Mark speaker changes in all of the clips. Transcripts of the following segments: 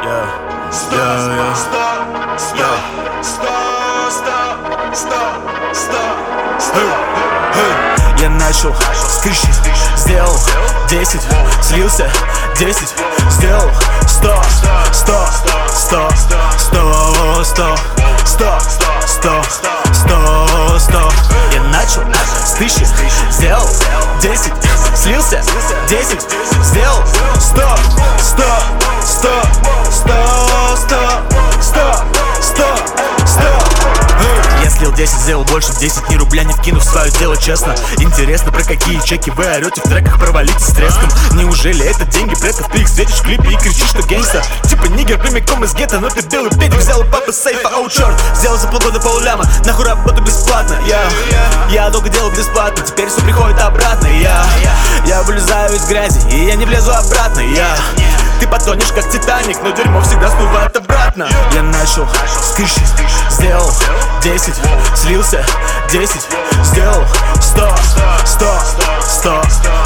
Speaker 1: Я начал с 1000, сделал 10, слился 10, сделал 100, 100, 100, 100, 100, 100, 100, 100, 100. Я начал с 1000, сделал 10, слился 10, сделал 100, 100, 100, 100, 100, 100, 100, 100. Я слил 10, сделал больше в 10, ни рубля не вкину в свое дело, честно. Интересно, про какие чеки вы орете в треках, провалитесь с треском. Неужели это деньги предков? Ты их светишь в клипе и кричишь, что гангста. Типа нигер прямиком из гетто, но ты белый педик взял у папы сейфа. Оу, черт, сделал за полгода полляма, нахуй работу бесплатно. Я долго делал бесплатно, теперь все приходит обратно. Я вылезаю из грязи, и я не влезу обратно. Ты потонешь как Титаник, но дерьмо всегда смывает обратно. Я начал с 1000, сделал 10, слился 10, сделал 100, 100, 100,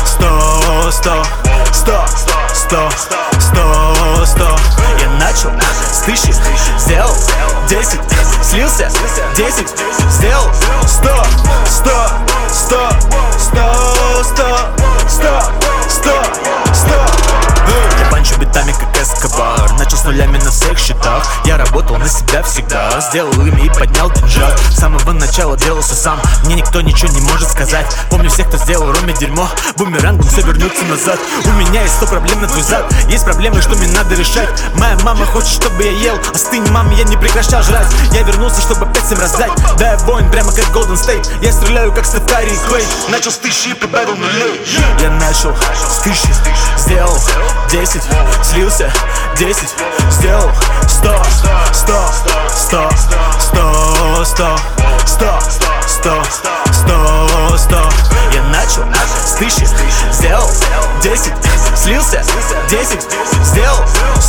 Speaker 1: 100, 100, 100, 100, 100, 100. Я начал с 1000, сделал 10, слился 10, сделал 100, 100, 100, 100, 100, 100, 100, 100. Я банчу битами как Эскобар, начал с нулями на всех счетах. Я работал на себя всегда, сделал ими и поднял деньжат. С самого начала делался сам, мне никто ничего не может сказать. Помню всех, кто сделал Роме дерьмо, бумерангом все вернется назад. У меня есть 100 проблем на твой зад, есть проблемы, что мне надо решать. Моя мама хочет, чтобы я ел, остынь, мама, я не прекращал жрать. Я вернулся, чтобы опять всем раздать. Да, я воин, прямо как Golden State. Я стреляю, как Стеф Карри и Клей. Начал с 1000 и прибавил нулей. Я начал с 1000, сделал 10, слился 10, сделал 100, 100, 100, 100, 100, 100, 100, 100, 100. Я начал с 1000, сделал 10, слился 10, сделал